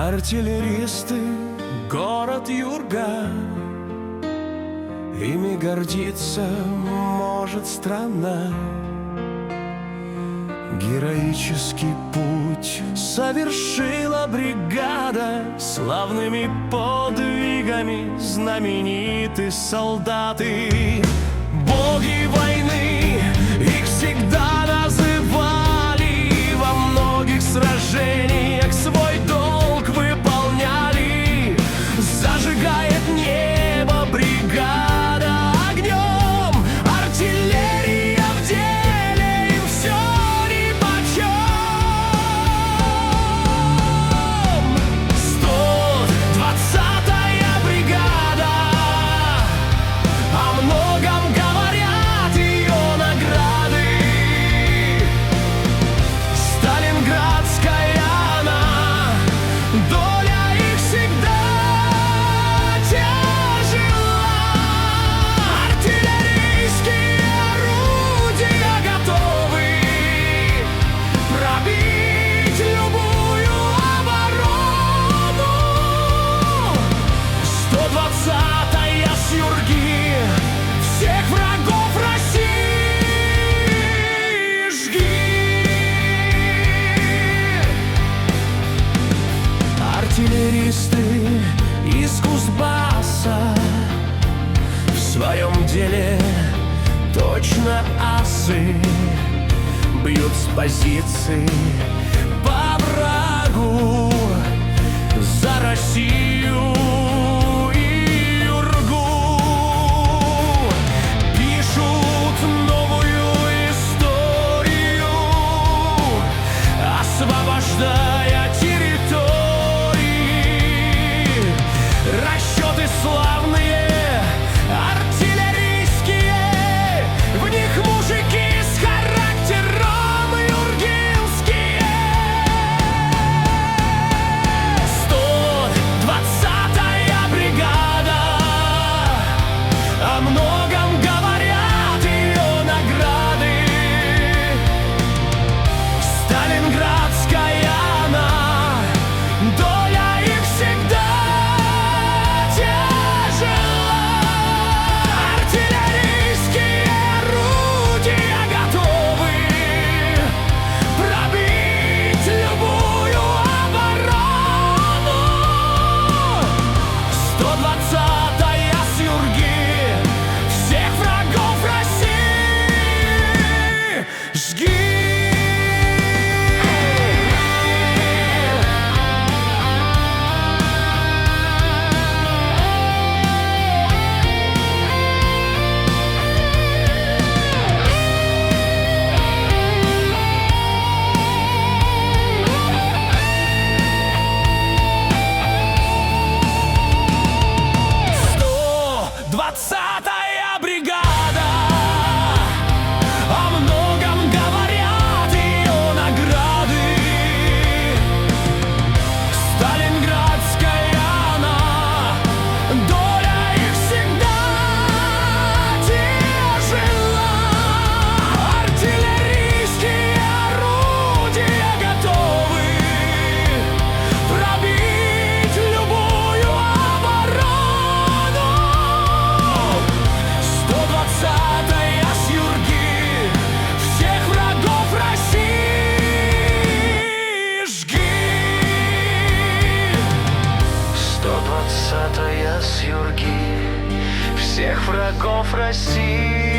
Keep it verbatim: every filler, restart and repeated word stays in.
Артиллеристы, город Юрга, ими гордиться может страна. Героический путь совершила бригада, славными подвигами знамениты солдаты. Боги войны их всегда называли, во многих сражениях свой долг выполняли. Зажигает небо бригада огнем, артиллерия в деле, им все нипочем. сто двадцатая бригада, о многом говорят ее награды. Сталинградская она, доля их всегда тяжела. Артиллерийские орудия готовы пробить любую оборону. сто двадцатая с Юрги всех врагов России жги. Артиллеристы из Кузбасса в своем деле точно асы, бьют с позиций по врагу за Россию и Юргу. Пишут новую историю, освобождая территории. Расчеты славные, артиллерийские, в них мужики с характером юргинские. сто двадцатая бригада, о многом говорят ее награды. Сталинградская она, доля их всегда тяжела. Артиллерийские орудия готовы пробить любую оборону. сто двадцатая с Юрги всех врагов России жги. сто двадцатая бригада, о многом говорят ее награды. Сталинградская она, доля их всегда тяжела. Артиллерийские орудия готовы пробить любую оборону. сто двадцатая с Юрги всех врагов России жги. сто двадцатая с Юрги всех врагов России